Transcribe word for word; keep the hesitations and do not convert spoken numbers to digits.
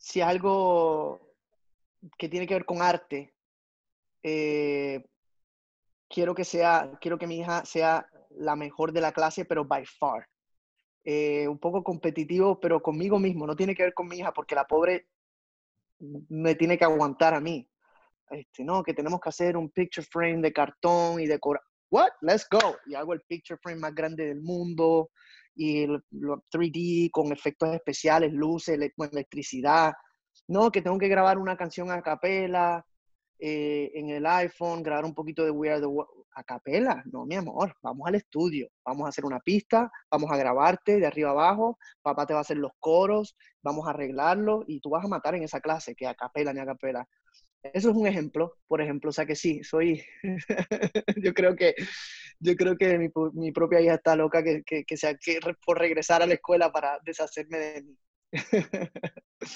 si es algo que tiene que ver con arte, eh, quiero que sea, quiero que mi hija sea la mejor de la clase, pero by far. Eh, un poco competitivo, pero conmigo mismo, no tiene que ver con mi hija, porque la pobre me tiene que aguantar a mí. Este, no, que tenemos que hacer un picture frame de cartón y decorar. What? Let's go. Y hago el picture frame más grande del mundo y lo, lo tres D con efectos especiales, luces, ele electricidad. No, que tengo que grabar una canción a capela eh, en el iPhone, grabar un poquito de We Are the World. A capela, no, mi amor, vamos al estudio, vamos a hacer una pista, vamos a grabarte de arriba abajo, papá te va a hacer los coros, vamos a arreglarlo y tú vas a matar en esa clase, que a capela ni a capela. Eso es un ejemplo, por ejemplo, o sea que sí, soy, yo creo que, yo creo que mi, mi propia hija está loca que, que, que sea que por regresar a la escuela para deshacerme de mí.